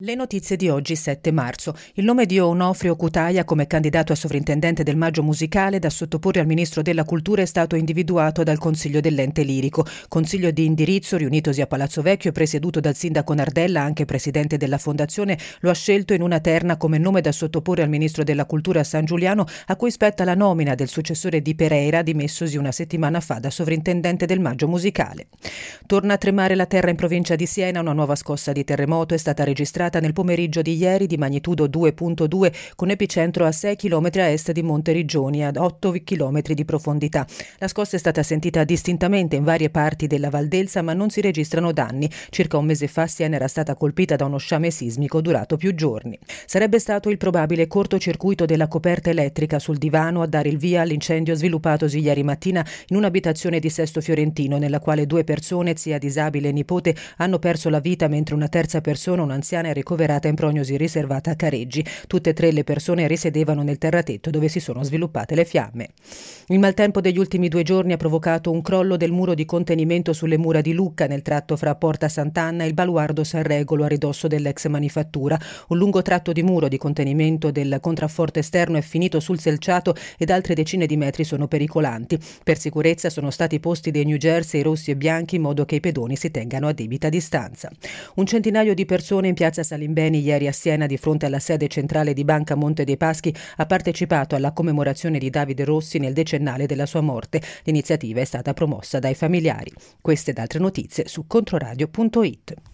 Le notizie di oggi 7 marzo. Il nome di Onofrio Cutaia come candidato a sovrintendente del Maggio Musicale da sottoporre al Ministro della Cultura è stato individuato dal Consiglio dell'Ente Lirico. Consiglio di indirizzo riunitosi a Palazzo Vecchio e presieduto dal sindaco Nardella, anche presidente della fondazione, lo ha scelto in una terna come nome da sottoporre al Ministro della Cultura San Giuliano, a cui spetta la nomina del successore di Pereira, dimessosi una settimana fa da sovrintendente del Maggio Musicale. Torna a tremare la terra in provincia di Siena. Una nuova scossa di terremoto è stata registrata nel pomeriggio di ieri di magnitudo 2.2 con epicentro a 6 km a est di Monteriggioni, ad 8 km di profondità. La scossa è stata sentita distintamente in varie parti della Valdelsa, ma non si registrano danni. Circa un mese fa Siena era stata colpita da uno sciame sismico durato più giorni. Sarebbe stato il probabile cortocircuito della coperta elettrica sul divano a dare il via all'incendio sviluppatosi ieri mattina in un'abitazione di Sesto Fiorentino, nella quale 2 persone, zia disabile e nipote, hanno perso la vita, mentre una terza persona, un'anziana, è ricoverata in prognosi riservata a Careggi. Tutte e 3 le persone risiedevano nel terratetto dove si sono sviluppate le fiamme. Il maltempo degli ultimi 2 giorni ha provocato un crollo del muro di contenimento sulle mura di Lucca, nel tratto fra Porta Sant'Anna e il baluardo San Regolo, a ridosso dell'ex manifattura. Un lungo tratto di muro di contenimento del contrafforte esterno è finito sul selciato ed altre decine di metri sono pericolanti. Per sicurezza sono stati posti dei New Jersey rossi e bianchi in modo che i pedoni si tengano a debita distanza. Un centinaio di persone in piazza Salimbeni ieri a Siena, di fronte alla sede centrale di Banca Monte dei Paschi, ha partecipato alla commemorazione di Davide Rossi nel decennale della sua morte. L'iniziativa è stata promossa dai familiari. Queste ed altre notizie su controradio.it.